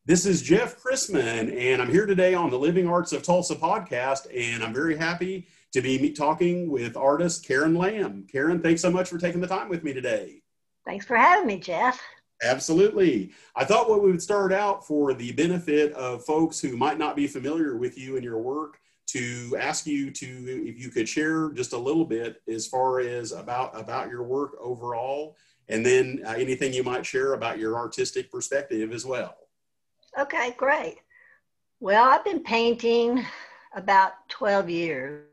This is Jeff Chrisman, and I'm here today on the Living Arts of Tulsa podcast, and I'm very happy to be talking with artist Karen Lamb. Karen, thanks so much for taking the time with me today. Thanks for having me, Jeff. Absolutely. I thought what we would start out for the benefit of folks who might not be familiar with you and your work to ask you to, if you could share just a little bit as far as about your work overall, and then anything you might share about your artistic perspective as well. Okay, great. Well, I've been painting about 12 years.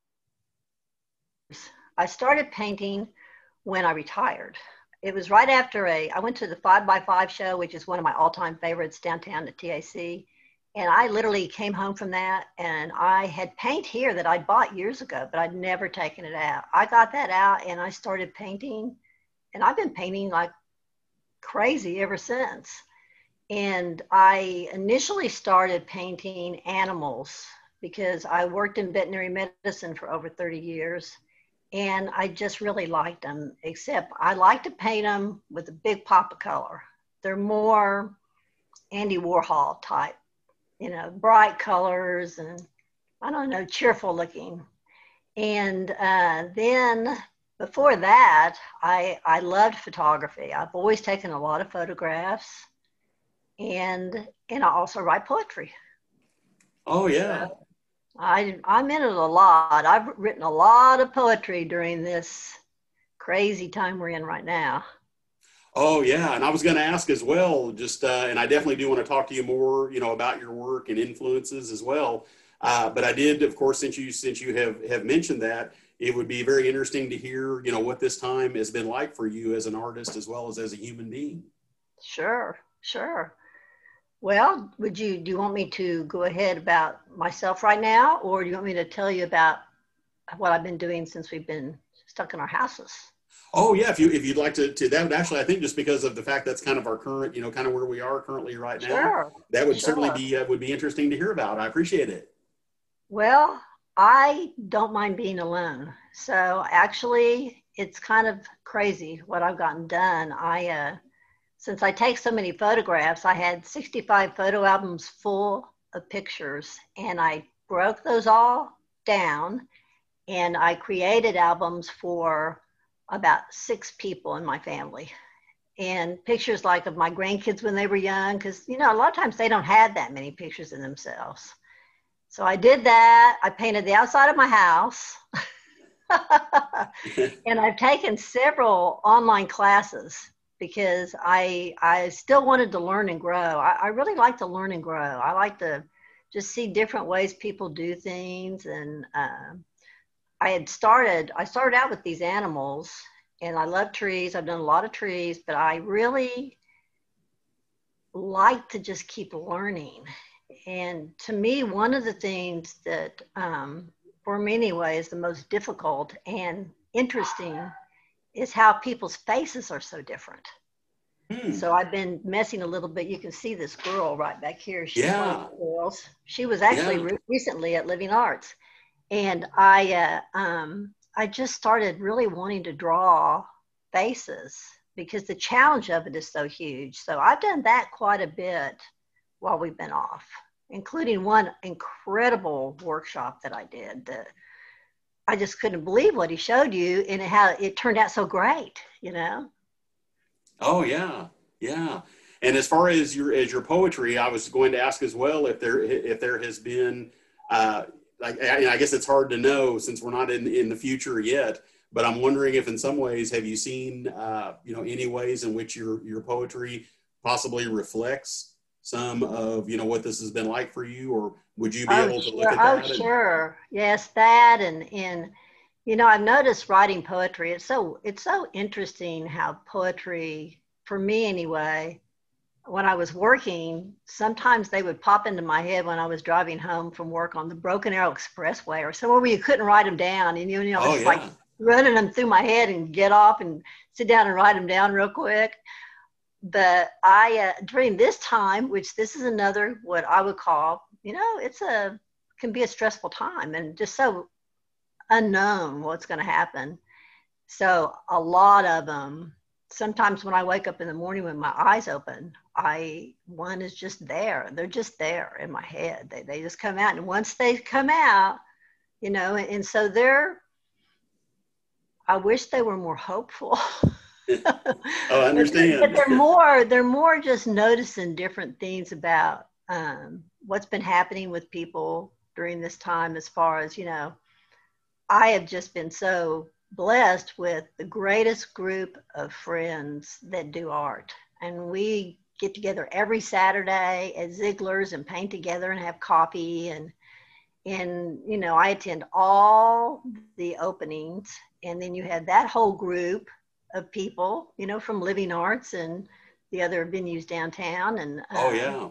I started painting when I retired. It was right after I went to the 5x5 show, which is one of my all-time favorites downtown at TAC. And I literally came home from that and I had paint here that I'd bought years ago, but I'd never taken it out. I got that out and I started painting, and I've been painting like crazy ever since. And I initially started painting animals because I worked in veterinary medicine for over 30 years. And I just really liked them, except I like to paint them with a big pop of color. They're more Andy Warhol type, bright colors and I don't know, cheerful looking. And then before that, I loved photography. I've always taken a lot of photographs. And I also write poetry. Oh yeah. So I'm in it a lot. I've written a lot of poetry during this crazy time we're in right now. Oh yeah, and I was going to ask as well. And I definitely do want to talk to you more, about your work and influences as well. But I did, of course, since you have mentioned that, it would be very interesting to hear, what this time has been like for you as an artist as well as a human being. Sure. Well, do you want me to go ahead about myself right now, or do you want me to tell you about what I've been doing since we've been stuck in our houses? Oh yeah, if you'd like to that would actually, I think, just because of the fact that's kind of our current, kind of where we are currently right now, Sure. that would certainly be would be interesting to hear about. I appreciate it. Well, I don't mind being alone. So actually, it's kind of crazy what I've gotten done. Since I take so many photographs, I had 65 photo albums full of pictures, and I broke those all down and I created albums for about 6 people in my family. And pictures like of my grandkids when they were young, because, a lot of times they don't have that many pictures of themselves. So I did that. I painted the outside of my house. And I've taken several online classes because I still wanted to learn and grow. I really like to learn and grow. I like to just see different ways people do things. And I started out with these animals, and I love trees. I've done a lot of trees, but I really like to just keep learning. And to me, one of the things that, for me anyway, is the most difficult and interesting is how people's faces are so different. So I've been messing a little bit. You can see this girl right back here. She's one of the girls. She was actually recently at Living Arts. And I just started really wanting to draw faces because the challenge of it is so huge. So I've done that quite a bit while we've been off, including one incredible workshop that I did that I just couldn't believe what he showed you and how it turned out so great, Oh yeah, yeah. And as far as your poetry, I was going to ask as well if there has been I guess it's hard to know since we're not in the future yet. But I'm wondering if in some ways have you seen any ways in which your poetry possibly reflects some of what this has been like for you, or would you be able to look at that? Oh, sure. Yes, that and I've noticed writing poetry. It's so interesting how poetry, for me anyway, when I was working, sometimes they would pop into my head when I was driving home from work on the Broken Arrow Expressway or somewhere where you couldn't write them down, and like running them through my head and get off and sit down and write them down real quick. But during this time, which this is another what I would call, can be a stressful time and just so unknown what's going to happen. So a lot of them, sometimes when I wake up in the morning with my eyes open, one is just there. They're just there in my head. They just come out. And once they come out, you know, and so I wish they were more hopeful. Oh, I But understand. they're more just noticing different things about what's been happening with people during this time, as far as, you know, I have just been so blessed with the greatest group of friends that do art. And we get together every Saturday at Ziegler's and paint together and have coffee. And you know, I attend all the openings. And then you have that whole group of people, you know, from Living Arts and the other venues downtown. And Oh, yeah.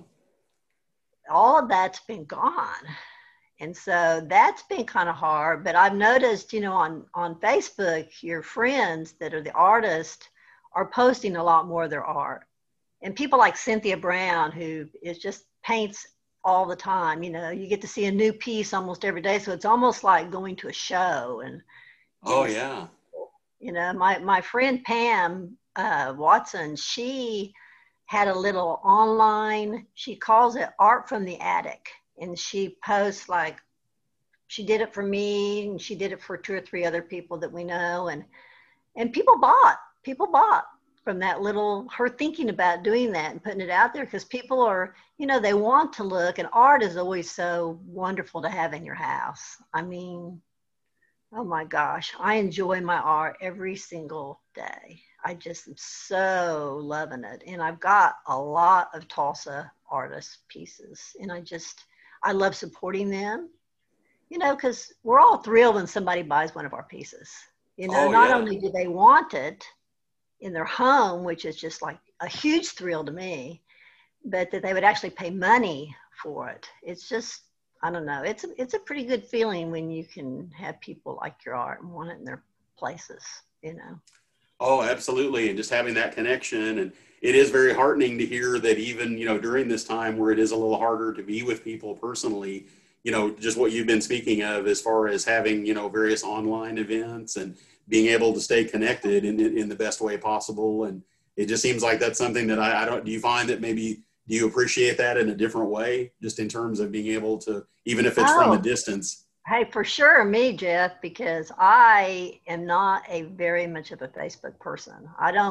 all of that's been gone. And so that's been kind of hard. But I've noticed, you know, on Facebook, your friends that are the artists are posting a lot more of their art. And people like Cynthia Brown, who is just paints all the time, you know, you get to see a new piece almost every day. So it's almost like going to a show and Oh, getting, yeah. you know, my friend Pam Watson, she had a little online, she calls it Art from the Attic. And she posts like, she did it for me and she did it for 2 or 3 other people that we know. And people bought from that little, her thinking about doing that and putting it out there, because people are, you know, they want to look, and art is always so wonderful to have in your house. I mean, oh my gosh, I enjoy my art every single day. I just am so loving it. And I've got a lot of Tulsa artist pieces, and I love supporting them, you know, because we're all thrilled when somebody buys one of our pieces. You know, Oh, not yeah. only do they want it in their home, which is just like a huge thrill to me, but that they would actually pay money for it. It's just, I don't know. It's a pretty good feeling when you can have people like your art and want it in their places, you know. Oh, absolutely. And just having that connection. And it is very heartening to hear that even, you know, during this time where it is a little harder to be with people personally, you know, just what you've been speaking of as far as having, you know, various online events and being able to stay connected in the best way possible. And it just seems like that's something that I don't, do you find that maybe, do you appreciate that in a different way, just in terms of being able to, even if it's from a Oh, distance? hey, for sure, me, Jeff, because I am not a very much of a Facebook person.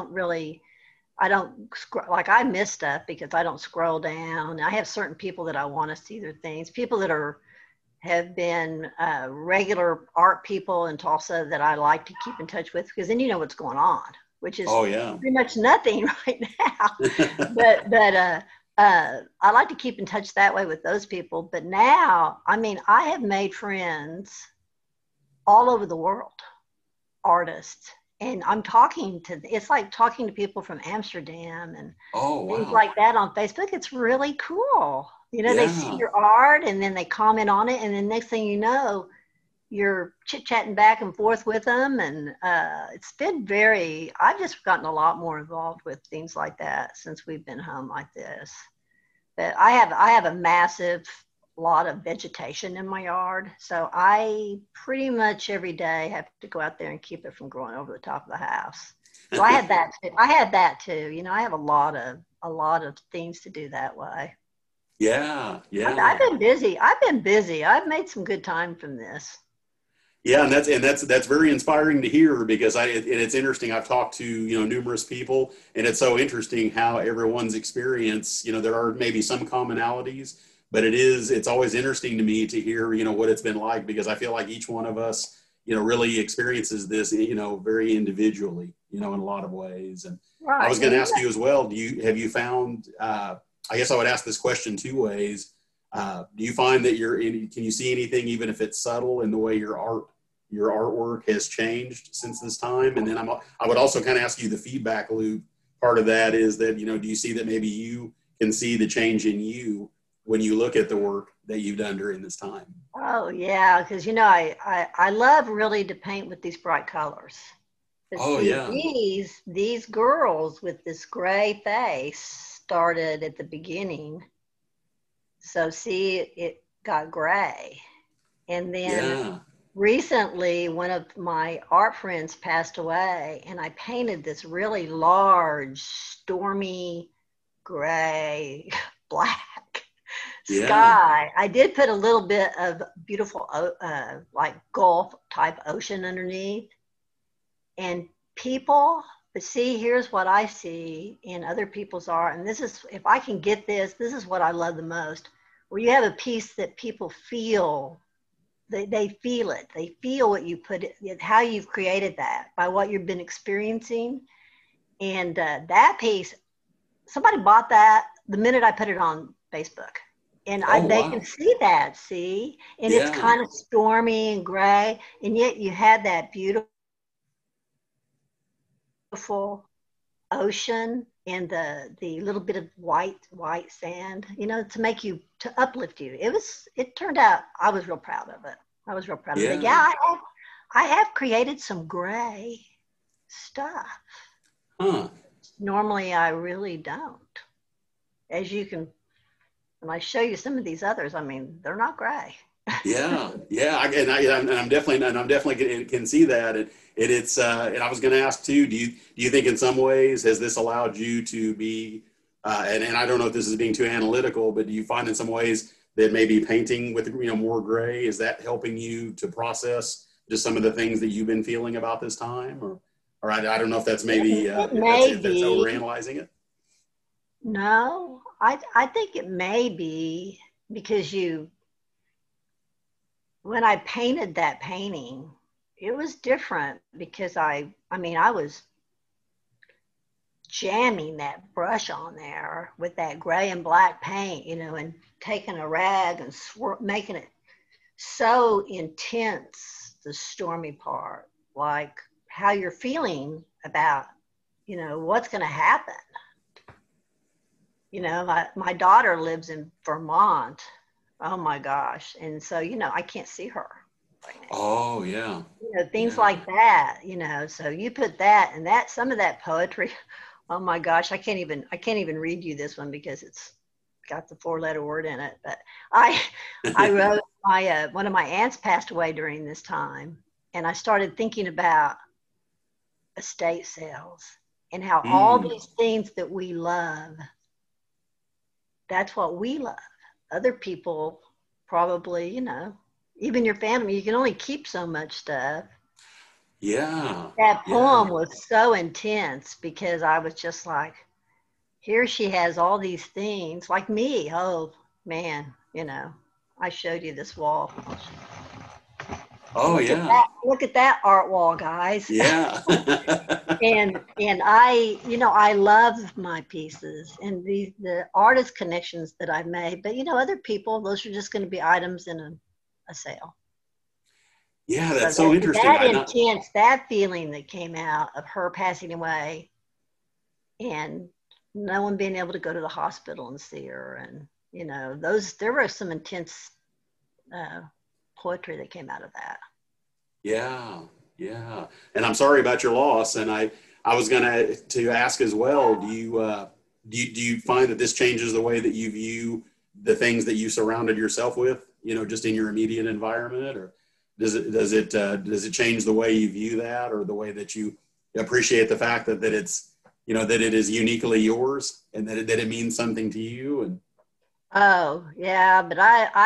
I don't like, I miss stuff because I don't scroll down. I have certain people that I want to see their things, people that have been regular art people in Tulsa that I like to keep in touch with, because then you know what's going on, which is Oh, yeah. pretty much nothing right now. But I like to keep in touch that way with those people. But now, I mean, I have made friends all over the world, artists. And I'm talking to, it's like talking to people from Amsterdam and Oh, things wow. like that on Facebook. It's really cool. You know, they see Yeah. your art and then they comment on it. And then next thing you know, you're chit chatting back and forth with them. And it's been I've just gotten a lot more involved with things like that since we've been home like this. But I have a massive lot of vegetation in my yard. So I pretty much every day have to go out there and keep it from growing over the top of the house. So I had that too. I had that too. You know, I have a lot of things to do that way. Yeah. I've Yeah. been busy. I've been busy. I've made some good time from this. Yeah, and that's very inspiring to hear because and it's interesting. I've talked to, you know, numerous people, and it's so interesting how everyone's experience. You know, there are maybe some commonalities, but it's always interesting to me to hear, you know, what it's been like, because I feel like each one of us, you know, really experiences this, you know, very individually, you know, in a lot of ways. And I Right. was going And to you ask know, you as well. Have you found? I guess I would ask this question two ways. Do you find that can you see anything, even if it's subtle, in the way your artwork has changed since this time? And then I would also kind of ask you the feedback loop. Part of that is that, you know, do you see that maybe you can see the change in you when you look at the work that you've done during this time? oh yeah, because you know, I love really to paint with these bright colors. But Oh, see, yeah. these girls with this gray face started at the beginning. So see, it got gray. And then Yeah. recently, one of my art friends passed away, and I painted this really large, stormy gray, black, Yeah. sky. I did put a little bit of beautiful, like Gulf type ocean underneath. And people, but see, here's what I see in other people's art. And this is, if I can get this, this is what I love the most, where you have a piece that people feel. They feel it. They feel what you put it, how you've created that by what you've been experiencing. And that piece, somebody bought that the minute I put it on Facebook. And Oh, they can wow. see that, see? And it's Yeah. kind of stormy and gray. And yet you had that beautiful ocean and the little bit of white sand, to make you, to uplift you. It turned out, I was real proud of it. I was real proud of it. Yeah. Yeah, I have created some gray stuff. Huh. Normally I really don't. As you can, when I show you some of these others, I mean, they're not gray. Yeah, yeah, I'm definitely, can see that. And I was going to ask too. Do you think in some ways has this allowed you to be, and I don't know if this is being too analytical, but do you find in some ways that maybe painting with more gray, is that helping you to process just some of the things that you've been feeling about this time, or I don't know if that's maybe It if may that's be. overanalyzing it. No, I think it may be because when I painted that painting, it was different because I was jamming that brush on there with that gray and black paint, and taking a rag and making it so intense, the stormy part, like how you're feeling about, what's going to happen. My daughter lives in Vermont. Oh my gosh. And so, I can't see her right now. Oh yeah, Things yeah, like that, so you put that and that, some of that poetry. Oh my gosh, I can't even read you this one because it's got the 4-letter word in it. But I wrote one of my aunts passed away during this time. And I started thinking about estate sales and how all mm, these things that we love, that's what we love. Other people probably, even your family, you can only keep so much stuff. yeah, That yeah. poem was so intense because I was just like, here she has all these things like me. Oh man, I showed you this wall. Oh Look at yeah, that. Look at that art wall, guys. yeah. and I love my pieces and the artist connections that I've made. But other people, those are just going to be items in a sale. Yeah, So that's so interesting. that I not. intense, that feeling that came out of her passing away and no one being able to go to the hospital and see her, and there were some intense uh, poetry that came out of that. Yeah, yeah. And I'm sorry about your loss. And I was gonna to ask as well. Do you find that this changes the way that you view the things that you surrounded yourself with? Just in your immediate environment, or does it change the way you view that, or the way that you appreciate the fact that it's that it is uniquely yours, and that it means something to you? And Oh yeah, but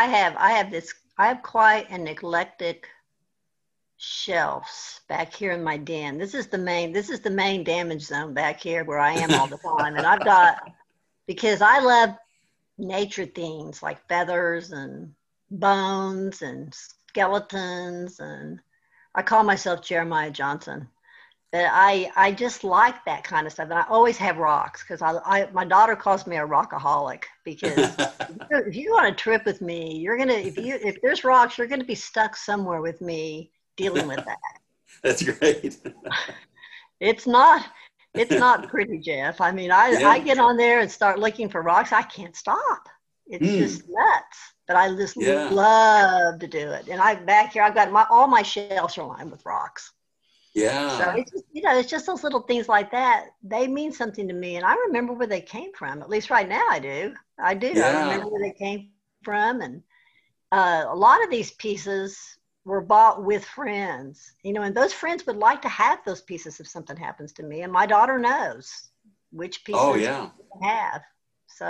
I have quite an eclectic shelves back here in my den. This is the main damage zone back here where I am all the time. And I've got, because I love nature things like feathers and bones and skeletons, and I call myself Jeremiah Johnson. But I just like that kind of stuff, and I always have rocks because my daughter calls me a rockaholic because if you go on a trip with me, you're gonna, if there's rocks, you're gonna be stuck somewhere with me dealing with that. that's great. It's not it's not pretty, Jeff. I mean, I Yeah. get on there and start looking for rocks. I can't stop. It's Hmm. just nuts. But I just Yeah. love to do it. And I back here, I've got all my shelves are lined with rocks. So Yeah. it's just those little things like that. They mean something to me, and I remember where they came from. At least right now, I do. I do. I Yeah. remember where they came from, and a lot of these pieces were bought with friends, and those friends would like to have those pieces if something happens to me. And my daughter knows which Oh pieces yeah. to have. So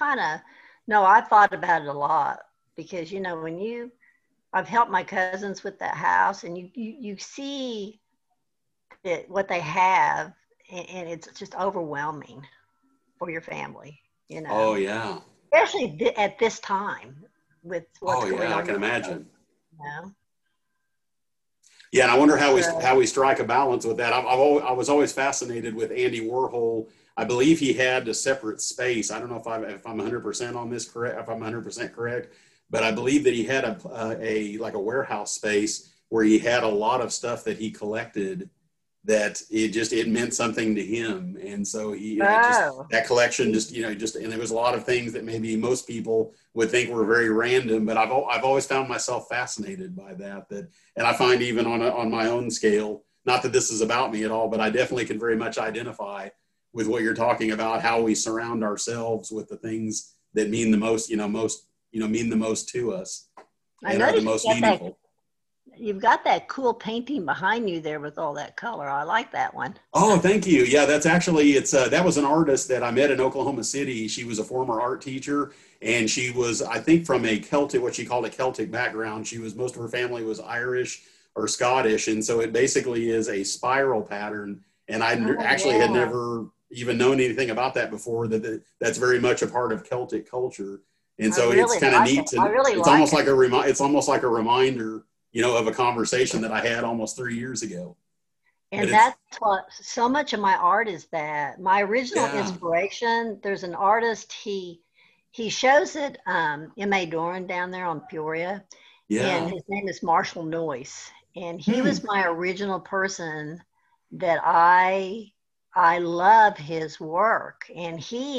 I've thought about it a lot because, I've helped my cousins with that house, and you see what they have, and it's just overwhelming for your family, Oh yeah. especially at this time with what's Oh going yeah, I on. can imagine. You know? Yeah, and I wonder how So, we strike a balance with that. I was always fascinated with Andy Warhol. I believe he had a separate space. I don't know if I'm 100% on this correct, if I'm 100% correct, but I believe that he had a like a warehouse space where he had a lot of stuff that he collected that it meant something to him, and so he just oh, that collection just and there was a lot of things that maybe most people would think were very random, but I've always found myself fascinated by that, and I find even on my own scale, not that this is about me at all, but I definitely can very much identify with what you're talking about, how we surround ourselves with the things that mean the most, mean the most to us I and are the noticed most meaningful. you've got that cool painting behind you there with all that color. I like that one. Oh, thank you. Yeah, that's actually that was an artist that I met in Oklahoma City. She was a former art teacher, and she was, I think, from a Celtic, what she called a Celtic background. Most of her family was Irish or Scottish, and so it basically is a spiral pattern. And Oh, actually had yeah. never even known anything about that before. That's very much a part of Celtic culture, and I so it's really kind of like neat it. I to. really It's like almost it. like it's almost like a reminder, of a conversation that I had almost 3 years ago. But And it's that's what so much of my art is that. My original yeah. inspiration, there's an artist, he shows it M.A. Doran down there on Peoria, and Yeah. his name is Marshall Noyce. And he Hmm. was my original person that I love his work. And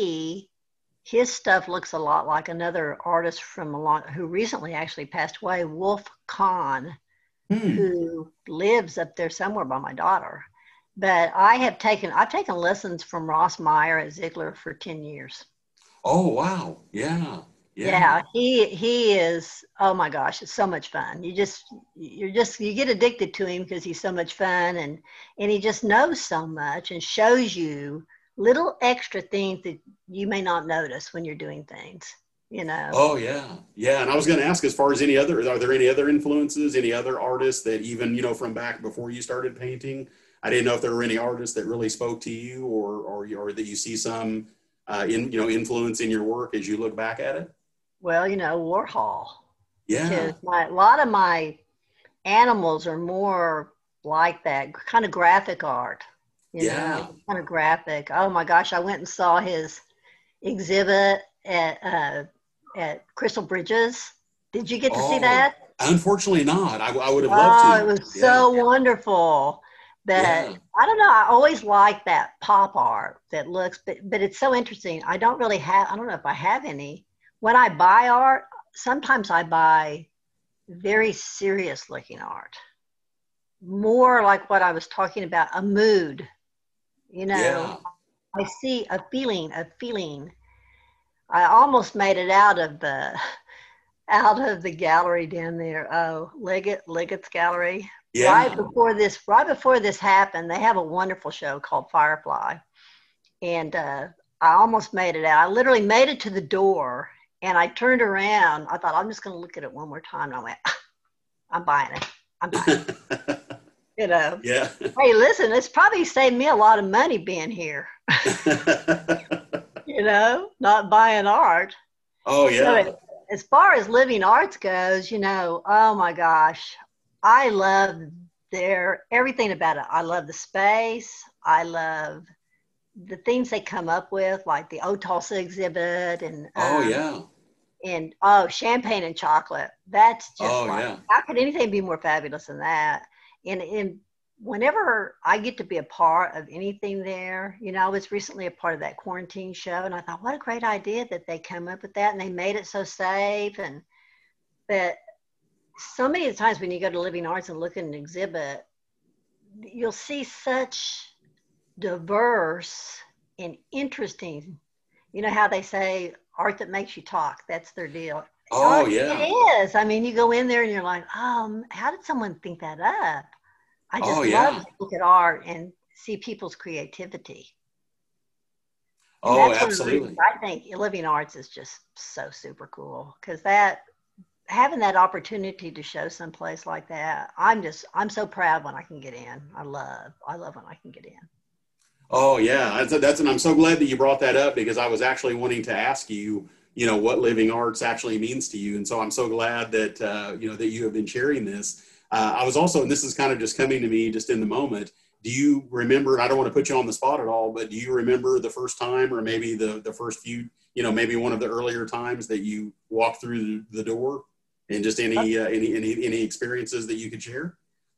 his stuff looks a lot like another artist who recently actually passed away, Wolf Kahn, Hmm. who lives up there somewhere by my daughter. But I've taken lessons from Ross Meyer at Ziegler for 10 years. Oh, wow. Yeah. Yeah. Yeah, he is, oh my gosh, it's so much fun. You get addicted to him because he's so much fun, and he just knows so much and shows you little extra things that you may not notice when you're doing things, you know. Oh, yeah. Yeah. And I was going to ask, as far as are there any other influences, any other artists that even, from back before you started painting? I didn't know if there were any artists that really spoke to you or that you see some, influence in your work as you look back at it. Well, Warhol, because Yeah. a lot of my animals are more like that kind of graphic art, Yeah. kind of graphic. Oh my gosh, I went and saw his exhibit at Crystal Bridges. Did you get to see Oh, that? unfortunately not. I would have loved Oh, it to. was Yeah. so wonderful. That Yeah. I don't know. I always like that pop art that looks, but it's so interesting. I don't really have. I don't know if I have any. When I buy art, sometimes I buy very serious looking art, more like what I was talking about, a mood. You know, Yeah. I see a feeling. I almost made it out of the gallery down there. Oh, Leggett's gallery. Yeah. Right before this happened, they have a wonderful show called Firefly, and I almost made it out. I literally made it to the door, and I turned around. I thought I'm just going to look at it one more time, and I went, I'm buying it. I'm buying it. You know. Yeah. Hey, listen, it's probably saved me a lot of money being here. Not buying art. Oh So yeah. as far as living arts goes, oh my gosh, I love everything about it. I love the space. I love the things they come up with, like the O Tulsa exhibit Oh yeah. and oh, champagne and chocolate. That's just Oh like, yeah. how could anything be more fabulous than that? And whenever I get to be a part of anything there, I was recently a part of that quarantine show, and I thought, what a great idea that they come up with that, and they made it so safe. And but so many times when you go to Living Arts and look at an exhibit, you'll see such diverse and interesting. You know how they say art that makes you talk, that's their deal. Oh, Oh it yeah. is. I mean, you go in there and you're like, how did someone think that up? I Oh just love yeah. to look at art and see people's creativity. And Oh, that's one of the reasons absolutely. I think Living Arts is just so super cool, because that having that opportunity to show someplace like that, I'm so proud when I can get in. I love when I can get in. Oh yeah, and I'm so glad that you brought that up because I was actually wanting to ask you, what living arts actually means to you, and so I'm so glad that that you have been sharing this. I was also, and this is kind of just coming to me just in the moment. Do you remember? And I don't want to put you on the spot at all, but do you remember the first time, or maybe the first few, maybe one of the earlier times that you walked through the door, and just any experiences that you could share?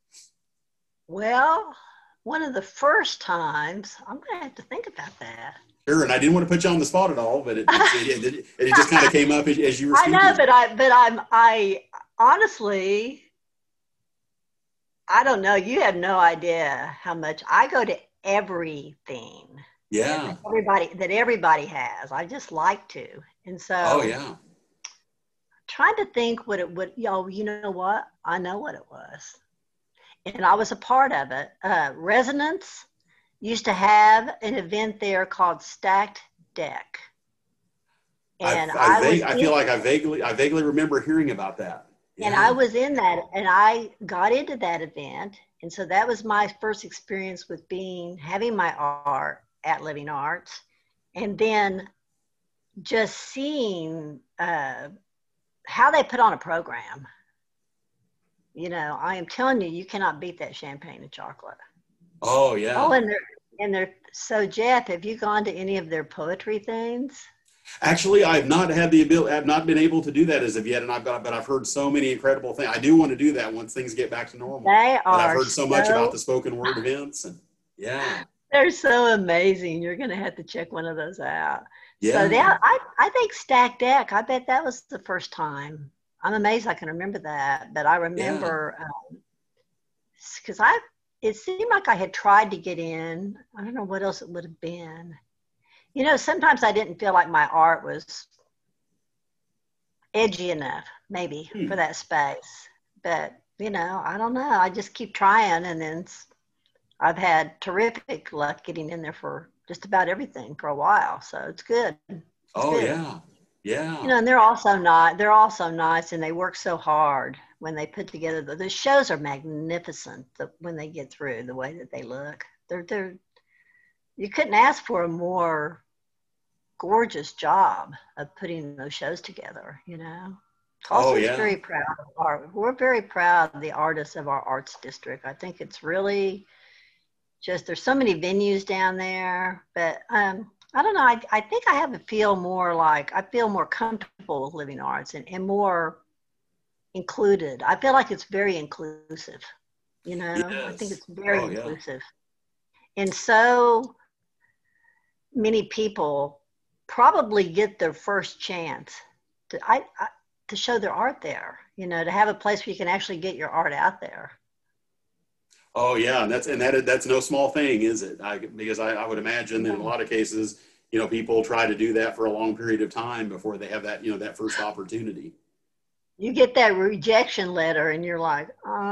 Well, one of the first times, I'm going to have to think about that. Sure, and I didn't want to put you on the spot at all, but it just kind of came up as you were I know, speaking. I honestly, I don't know. You have no idea how much I go to everything Yeah. that everybody has. I just like to, and Oh so yeah. trying to think what it would. You know what? I know what it was, and I was a part of it. Resonance used to have an event there called Stacked Deck, and I feel like I vaguely remember hearing about that. I Yeah. was in that, and I got into that event, and so that was my first experience with having my art at Living Arts, and then just seeing how they put on a program. I am telling you, you cannot beat that champagne and chocolate. Oh Oh, yeah. and they're so Jeff, have you gone to any of their poetry things? Actually, I've not had the ability. I've not been able to do that as of yet, and but I've heard so many incredible things. I do want to do that once things get back to normal. They But I've are heard so much about so the spoken word events, and yeah, they're so amazing. You're gonna have to check one of those out. So yeah. yeah, I think Stack Deck. I bet that was the first time. I'm amazed I can remember that, but I Yeah. remember because it seemed like I had tried to get in. I don't know what else it would have been. Sometimes I didn't feel like my art was edgy enough, maybe for Hmm. that space. But I don't know. I just keep trying, and then I've had terrific luck getting in there for just about everything for a while. So it's good. It's Oh good. yeah. Yeah. And they're also nice, and they work so hard when they put together the shows are magnificent when they get through the way that they look. They're you couldn't ask for a more gorgeous job of putting those shows together. Oh Tulsa's yeah. very proud of art. We're very proud of the artists of our arts district. I think it's really just there's so many venues down there, but I don't know. I think I feel more comfortable with living arts and more included. I feel like it's very inclusive. I think Yes. it's very Oh yeah. inclusive, and so many people probably get their first chance to show their art there. To have a place where you can actually get your art out there. Oh yeah, that's no small thing, is it? Because I would imagine that in a lot of cases, people try to do that for a long period of time before they have that, that first opportunity. You get that rejection letter, and you're like,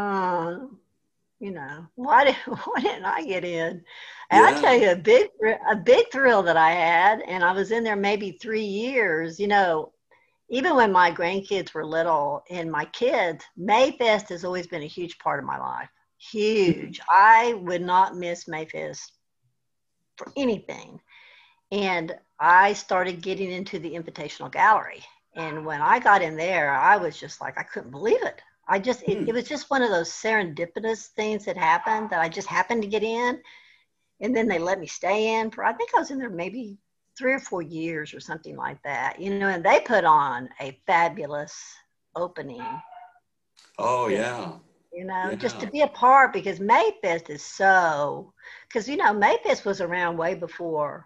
why didn't I get in? And I tell Yeah. you, a big thrill that I had, and I was in there maybe 3 years. Even when my grandkids were little and my kids, Mayfest has always been a huge part of my life. Huge. I would not miss Mayfest for anything. And I started getting into the Invitational Gallery. And when I got in there, I was just like, I couldn't believe it. It Hmm. was just one of those serendipitous things that happened that I just happened to get in. And then they let me stay in I think I was in there maybe 3 or 4 years or something like that, and they put on a fabulous opening, Oh just, yeah. just to Yeah. be a part because Mayfest because, Mayfest was around way before,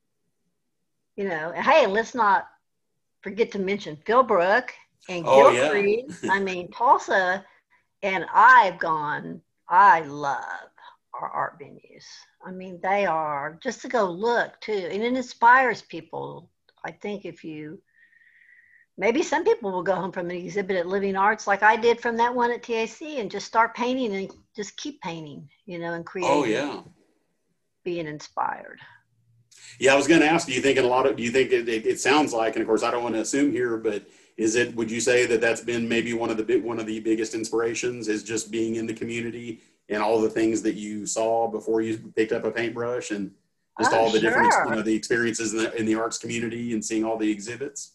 hey, let's not forget to mention Philbrook and Oh yeah. Gilcrease. I mean, Tulsa, and I love our art venues. I mean, they are just to go look too, and it inspires people. I think maybe some people will go home from an exhibit at Living Arts like I did from that one at TAC and just start painting and just keep painting, and Oh creating, yeah. being inspired. Yeah, I was going to ask, do you think it sounds like, and of course I don't want to assume here, but would you say that that's been maybe one of the biggest inspirations is just being in the community and all the things that you saw before you picked up a paintbrush and just Oh, all the different, sure. the experiences in the arts community and seeing all the exhibits?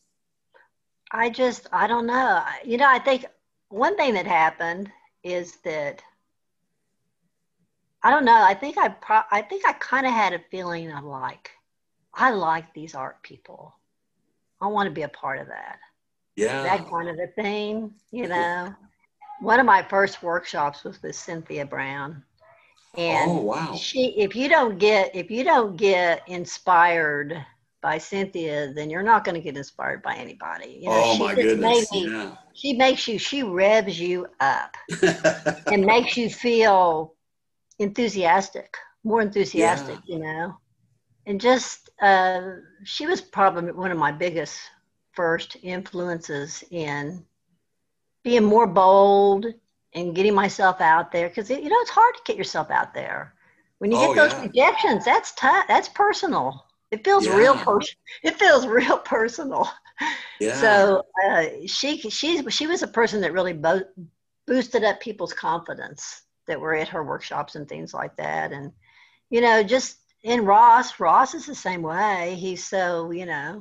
I don't know. I think one thing that happened is that I don't know. I think I kind of had a feeling of like, I like these art people. I want to be a part of that Yeah. kind of a thing. One of my first workshops was with Cynthia Brown, Oh, and wow. she, if you don't get inspired by Cynthia, then you're not going to get inspired by anybody. Oh She my just made goodness. me. Yeah. She revs you up and makes you feel enthusiastic, more Yeah. enthusiastic. And just she was probably one of my biggest first influences in being more bold and getting myself out there, because it's hard to get yourself out there when you Oh get those yeah. rejections. That's tough. That's personal. It feels real Yeah. personal. It feels real personal. Yeah. So she was a person that really boosted up people's confidence that were at her workshops and things like that. And just in Ross is the same way. He's so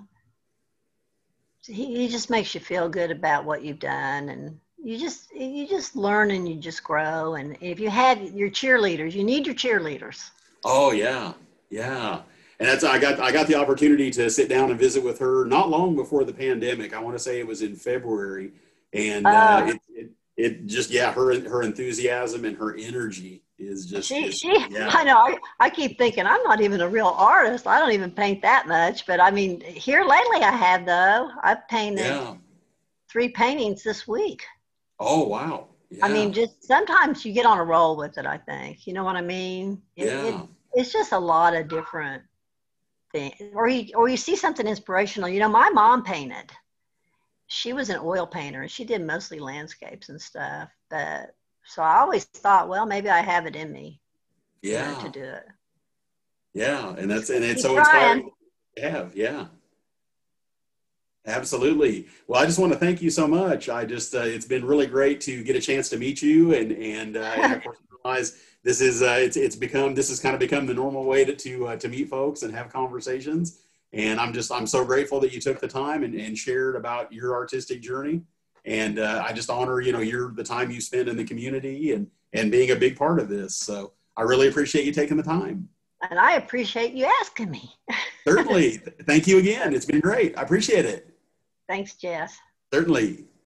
he just makes you feel good about what you've done, and you just learn and you just grow. And if you have your cheerleaders, you need your cheerleaders. Oh yeah, yeah. And I got the opportunity to sit down and visit with her not long before the pandemic. I want to say it was in February, and Uh, it just yeah, her enthusiasm and her energy is just is I yeah, know. I keep thinking I'm not even a real artist. I don't even paint that much. But I mean, here lately I have though. I've painted yeah. 3 paintings this week. Oh wow, I mean, yeah, just sometimes you get on a roll with it, I think. You know what I mean? yeah. It's just a lot of different things. Or you see something inspirational. My mom painted. She was an oil painter and she did mostly landscapes and stuff. But so I always thought, well, maybe I have it in me, to Yeah, do it. yeah, and Just it's keep so trying. inspiring to have. Yeah, absolutely. Well, I just want to thank you so much. It's been really great to get a chance to meet you, and of course realize this has kind of become the normal way to meet folks and have conversations. And I'm so grateful that you took the time and shared about your artistic journey. And I just honor the time you spend in the community and being a big part of this. So I really appreciate you taking the time. And I appreciate you asking me. Certainly. Thank you again. It's been great. I appreciate it. Thanks, Jess. Certainly.